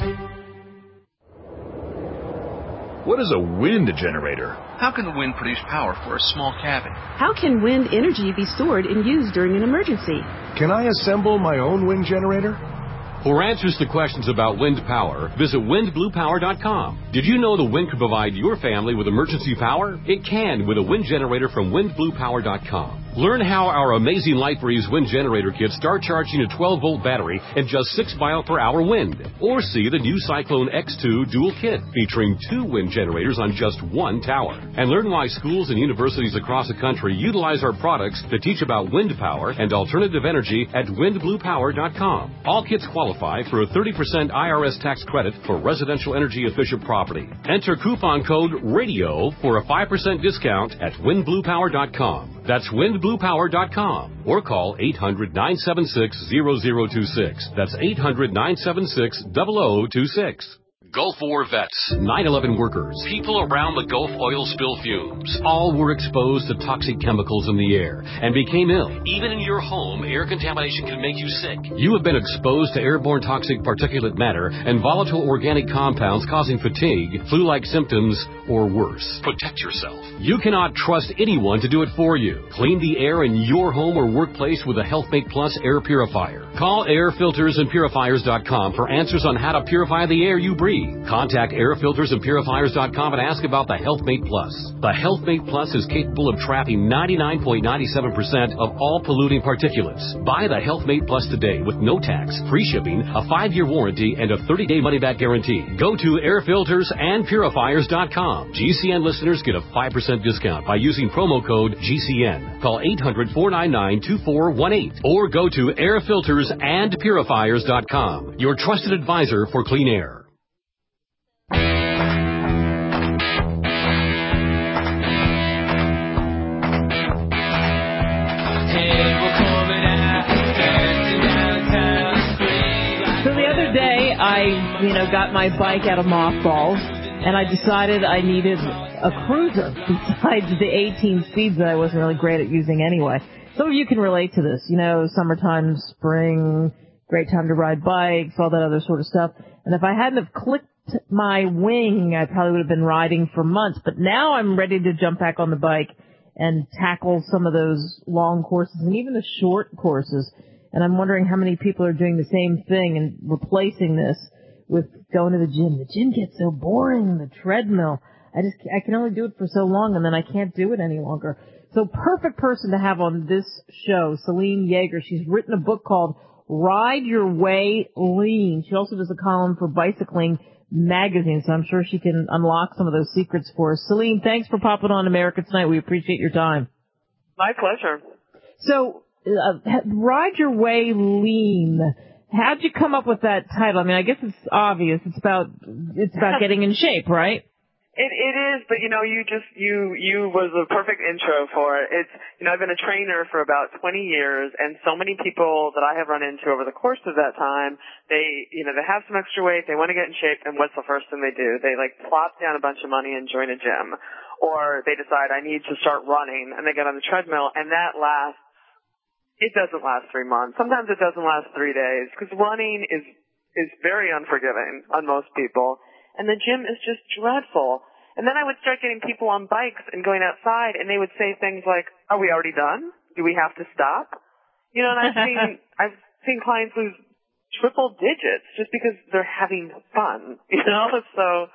What is a wind generator? How can the wind produce power for a small cabin? How can wind energy be stored and used during an emergency? Can I assemble my own wind generator? For answers to questions about wind power, visit wind blue power dot com. Did you know the wind could provide your family with emergency power? It can with a wind generator from wind blue power dot com. Learn how our amazing LightBreeze wind generator kits start charging a twelve volt battery in just six mile per hour wind. Or see the new Cyclone X two dual kit featuring two wind generators on just one tower. And learn why schools and universities across the country utilize our products to teach about wind power and alternative energy at wind blue power dot com. All kits qualify for a thirty percent I R S tax credit for residential energy efficient property. Enter coupon code RADIO for a five percent discount at wind blue power dot com. That's wind blue power dot com or call eight hundred, nine seven six, zero zero two six. That's eight hundred, nine seven six, zero zero two six. Gulf War vets, nine eleven workers, people around the Gulf oil spill fumes, all were exposed to toxic chemicals in the air and became ill. Even in your home, air contamination can make you sick. You have been exposed to airborne toxic particulate matter and volatile organic compounds causing fatigue, flu-like symptoms, or worse. Protect yourself. You cannot trust anyone to do it for you. Clean the air in your home or workplace with a HealthMate Plus air purifier. Call Air Filters and Purifiers dot com for answers on how to purify the air you breathe. Contact Air Filters and Purifiers dot com and ask about the HealthMate Plus. The HealthMate Plus is capable of trapping ninety-nine point nine seven percent of all polluting particulates. Buy the HealthMate Plus today with no tax, free shipping, a five year warranty, and a thirty day money-back guarantee. Go to Air Filters and Purifiers dot com. G C N listeners get a five percent discount by using promo code G C N. Call eight hundred, four nine nine, two four one eight or go to Air Filters and Purifiers dot com. Your trusted advisor for clean air. I, you know, got my bike out of mothballs, and I decided I needed a cruiser besides the eighteen speeds that I wasn't really great at using anyway. Some of you can relate to this. You know, summertime, spring, great time to ride bikes, all that other sort of stuff. And if I hadn't have clicked my wing, I probably would have been riding for months. But now I'm ready to jump back on the bike and tackle some of those long courses and even the short courses. And I'm wondering how many people are doing the same thing and replacing this with going to the gym. The gym gets so boring, the treadmill. I just, I can only do it for so long and then I can't do it any longer. So perfect person to have on this show, Selene Yeager. She's written a book called Ride Your Way Lean. She also does a column for Bicycling Magazine, so I'm sure she can unlock some of those secrets for us. Selene, thanks for popping on America Tonight. We appreciate your time. My pleasure. So, Uh, Ride Your Way Lean. How'd you come up with that title? I mean, I guess it's obvious. It's about it's about getting in shape, right? It it is, but you know, you just you you was a perfect intro for it. It's you know, I've been a trainer for about twenty years, and so many people that I have run into over the course of that time, they you know they have some extra weight, they want to get in shape, and what's the first thing they do? They like plop down a bunch of money and join a gym, or they decide I need to start running, and they get on the treadmill, and that lasts. It doesn't last three months. Sometimes it doesn't last three days because running is is very unforgiving on most people, and the gym is just dreadful. And then I would start getting people on bikes and going outside, and they would say things like, "Are we already done? Do we have to stop?" You know, and I've seen I've seen clients lose triple digits just because they're having fun. You know, so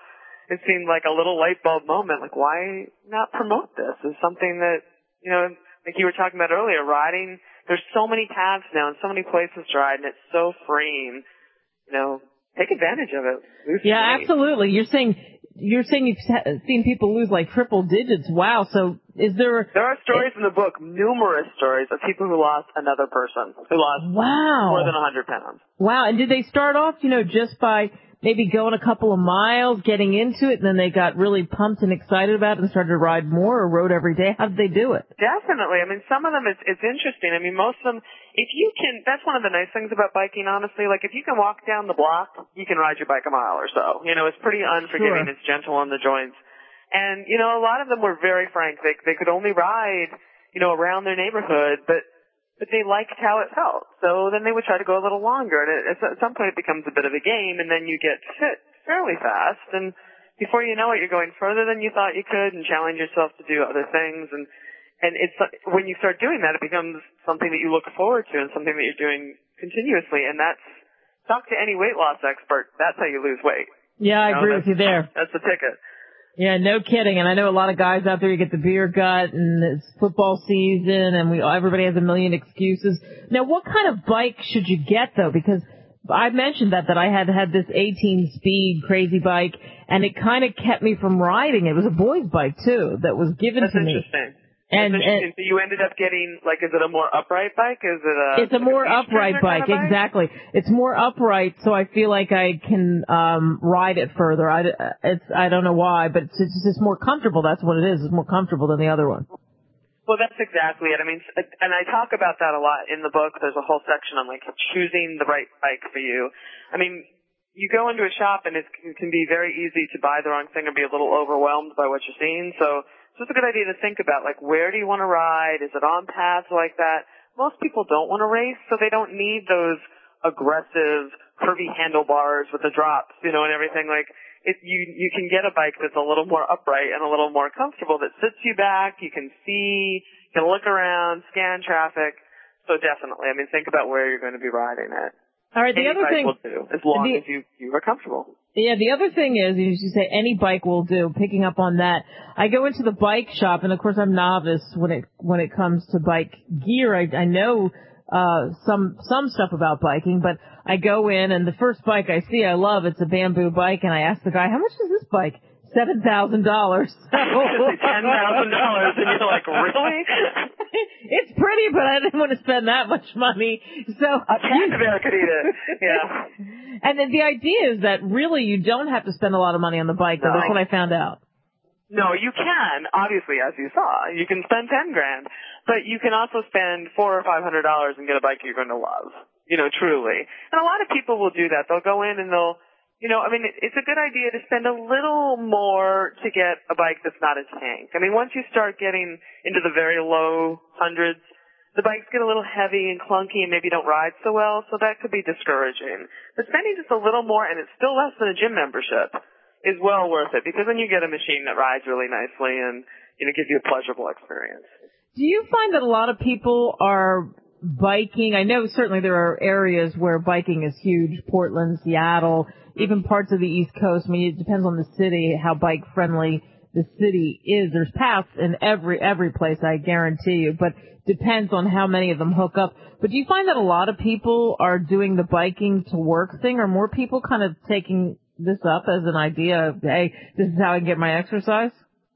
it seemed like a little light bulb moment. Like, why not promote this as something that, you know, like you were talking about earlier, riding, there's so many paths now and so many places to ride, and it's so freeing. You know, take advantage of it. Lose yeah, weight. absolutely. You're saying you're saying you've seen people lose like triple digits. Wow. So is there? There are stories in the book, numerous stories of people who lost another person who lost wow. more than one hundred pounds. Wow. And did they start off, you know, just by maybe going a couple of miles, getting into it, and then they got really pumped and excited about it and started to ride more, or rode every day? How did they do it? Definitely. I mean, some of them, it's, it's interesting. I mean, most of them, if you can, that's one of the nice things about biking, honestly. Like, if you can walk down the block, you can ride your bike a mile or so. You know, it's pretty unforgiving. Sure. It's gentle on the joints. And, you know, a lot of them were very frank. They, they could only ride, you know, around their neighborhood, but but they liked how it felt. So then they would try to go a little longer. And it, at some point it becomes a bit of a game, and then you get fit fairly fast. And before you know it, you're going further than you thought you could and challenge yourself to do other things. And and it's when you start doing that, it becomes something that you look forward to and something that you're doing continuously. And that's, talk to any weight loss expert, that's how you lose weight. Yeah, I you know, agree with you there. That's the ticket. Yeah, no kidding. And I know a lot of guys out there, you get the beer gut and it's football season and we everybody has a million excuses. Now, what kind of bike should you get, though? Because I mentioned that, that I had had this eighteen speed crazy bike, and it kind of kept me from riding. It was a boy's bike, too, that was given That's to me. interesting. And, and so you ended up getting, like, is it a more upright bike? Is it a? It's a like more a upright bike, kind of bike, exactly. It's more upright, so I feel like I can um ride it further. I, it's I don't know why, but it's, it's just more comfortable. That's what it is. It's more comfortable than the other one. Well, that's exactly it. I mean, and I talk about that a lot in the book. There's a whole section on, like, choosing the right bike for you. I mean, you go into a shop and it can be very easy to buy the wrong thing or be a little overwhelmed by what you're seeing. So So it's a good idea to think about, like, where do you want to ride? Is it on paths like that? Most people don't want to race, so they don't need those aggressive, curvy handlebars with the drops, you know, and everything. Like, it, you, you can get a bike that's a little more upright and a little more comfortable that sits you back. You can see, you can look around, scan traffic. So definitely, I mean, think about where you're going to be riding it. All right, the Any other bike thing, will do, as long the, as you, you are comfortable. Yeah, the other thing is, as you say, any bike will do. Picking up on that, I go into the bike shop, and of course I'm novice when it when it comes to bike gear. I, I know uh some some stuff about biking, but I go in, and the first bike I see, I love. It's a bamboo bike, and I ask the guy, "How much is this bike?" Seven thousand dollars. Ten thousand dollars, and you're like, really? It's pretty, but I didn't want to spend that much money. So a cat bear could eat it. Yeah. And then the idea is that really you don't have to spend a lot of money on the bike. No. That's what I found out. No, you can, obviously, as you saw. You can spend ten grand, but you can also spend four or five hundred dollars and get a bike you're going to love. You know, truly. And a lot of people will do that. They'll go in and they'll, you know, I mean, it's a good idea to spend a little more to get a bike that's not a tank. I mean, once you start getting into the very low hundreds, the bikes get a little heavy and clunky and maybe don't ride so well, so that could be discouraging. But spending just a little more, and it's still less than a gym membership, is well worth it, because then you get a machine that rides really nicely and, you know, gives you a pleasurable experience. Do you find that a lot of people are biking? I know certainly there are areas where biking is huge, Portland, Seattle, even parts of the East Coast. I mean, it depends on the city, how bike friendly the city is. There's paths in every, every place, I guarantee you, but depends on how many of them hook up. But do you find that a lot of people are doing the biking to work thing, or more people kind of taking this up as an idea of, hey, this is how I get my exercise?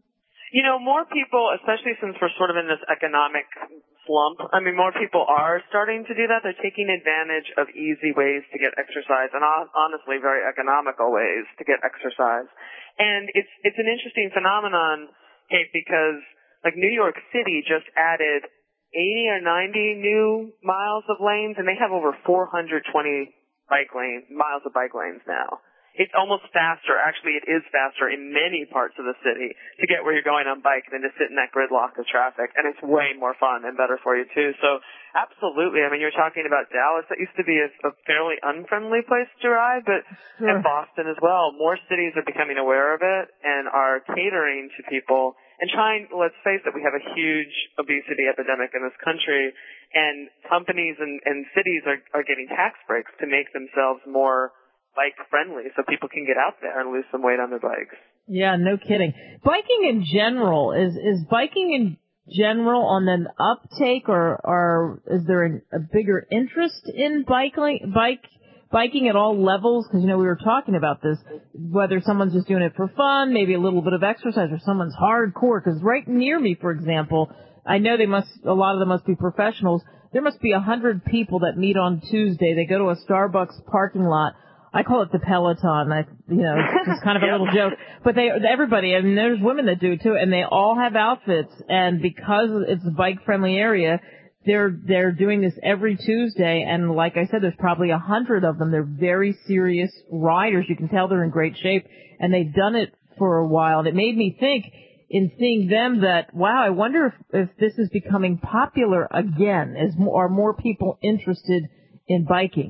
You know, more people, especially since we're sort of in this economic slump, I mean, more people are starting to do that. They're taking advantage of easy ways to get exercise, and honestly, very economical ways to get exercise. And it's it's an interesting phenomenon, Kate, because, like, New York City just added eighty or ninety new miles of lanes, and they have over four hundred twenty bike lanes, miles of bike lanes now. It's almost faster. Actually, it is faster in many parts of the city to get where you're going on bike than to sit in that gridlock of traffic. And it's way more fun and better for you, too. So, absolutely. I mean, you're talking about Dallas. That used to be a, a fairly unfriendly place to ride, but sure. And Boston as well. More cities are becoming aware of it and are catering to people and trying, let's face it, we have a huge obesity epidemic in this country, and companies and, and cities are, are getting tax breaks to make themselves more bike friendly, so people can get out there and lose some weight on their bikes. Yeah, no kidding. Biking in general, is is biking in general on an uptake, or or is there an, a bigger interest in biking bike biking at all levels? Because, you know, we were talking about this, whether someone's just doing it for fun, maybe a little bit of exercise, or someone's hardcore. Because right near me, for example, I know they must, a lot of them must be professionals. There must be a hundred people that meet on Tuesday. They go to a Starbucks parking lot. I call it the Peloton. I, you know, it's just kind of a little joke. But they, everybody, I mean, there's women that do it too, and they all have outfits. And because it's a bike-friendly area, they're they're doing this every Tuesday. And like I said, there's probably a hundred of them. They're very serious riders. You can tell they're in great shape, and they've done it for a while. And it made me think, in seeing them, that wow, I wonder if, if this is becoming popular again. Is more, are more people interested in biking?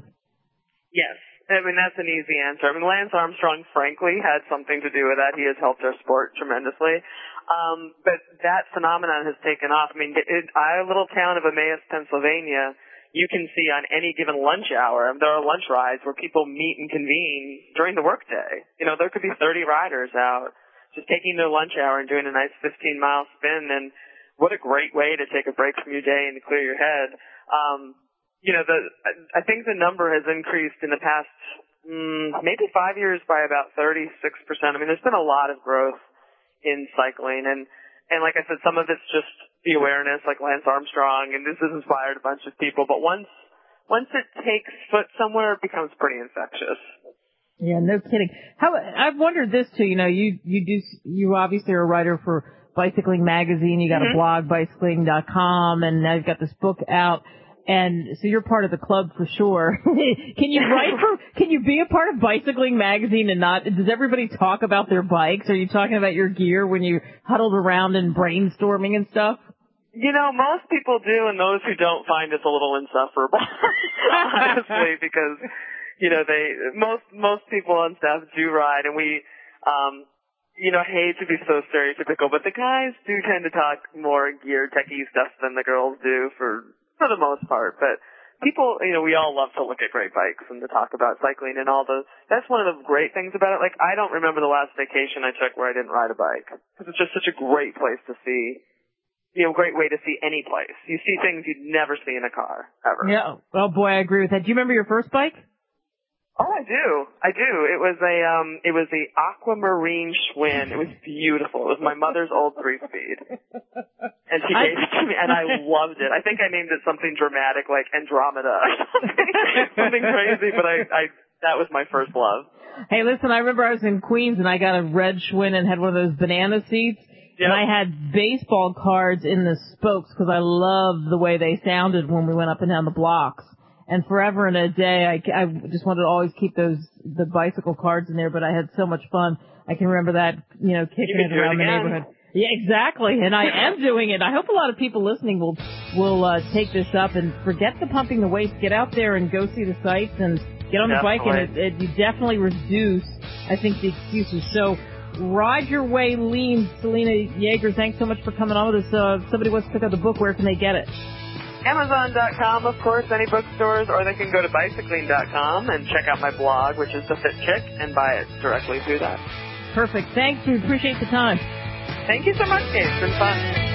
Yes. I mean, that's an easy answer. I mean, Lance Armstrong, frankly, had something to do with that. He has helped our sport tremendously. Um, but that phenomenon has taken off. I mean, in our little town of Emmaus, Pennsylvania, you can see on any given lunch hour, there are lunch rides where people meet and convene during the workday. You know, there could be thirty riders out just taking their lunch hour and doing a nice fifteen-mile spin. And what a great way to take a break from your day and to clear your head. Um, You know, the I think the number has increased in the past mm, maybe five years by about thirty-six percent. I mean, there's been a lot of growth in cycling, and and like I said, some of it's just the awareness, like Lance Armstrong, and this has inspired a bunch of people. But once once it takes foot somewhere, it becomes pretty infectious. Yeah, no kidding. How I've wondered this too. You know, you you do you obviously are a writer for Bicycling Magazine. You got mm-hmm. a blog, bicycling dot com, and now you've got this book out. And so you're part of the club for sure. Can you write for, can you be a part of Bicycling Magazine and not, does everybody talk about their bikes? Are you talking about your gear when you huddled around and brainstorming and stuff? You know, most people do, and those who don't find it a little insufferable, honestly, because, you know, they, most, most people on staff do ride, and we, um, you know, hate to be so stereotypical, but the guys do tend to talk more gear, techie stuff than the girls do for, for the most part. But people, you know, we all love to look at great bikes and to talk about cycling and all those. That's one of the great things about it. Like, I don't remember the last vacation I took where I didn't ride a bike, because it's just such a great place to see, you know, great way to see any place. You see things you'd never see in a car, ever. Yeah. Oh, boy, I agree with that. Do you remember your first bike? Oh, I do. I do. It was a, um, it was the Aquamarine Schwinn. It was beautiful. It was my mother's old three-speed. And she gave it to me, and I loved it. I think I named it something dramatic, like Andromeda or something, something crazy, but I, I, that was my first love. Hey, listen, I remember I was in Queens, and I got a red Schwinn and had one of those banana seats. Yep. And I had baseball cards in the spokes because I loved the way they sounded when we went up and down the blocks. And forever and a day, I, I just wanted to always keep those, the bicycle cards in there, but I had so much fun. I can remember that, you know, kicking it around the neighborhood. Yeah, exactly. And I am doing it. I hope a lot of people listening will, will, uh, take this up and forget the pumping the weights. Get out there and go see the sights and get on the bike, and it, it, you definitely reduce, I think, the excuses. So, ride your way lean. Selena Yeager, thanks so much for coming on with us. Uh, if somebody wants to pick up the book, where can they get it? Amazon dot com, of course, any bookstores, or they can go to bicycling dot com and check out my blog, which is The Fit Chick, and buy it directly through that. Perfect. Thanks. We appreciate the time. Thank you so much, Kate. It's been fun.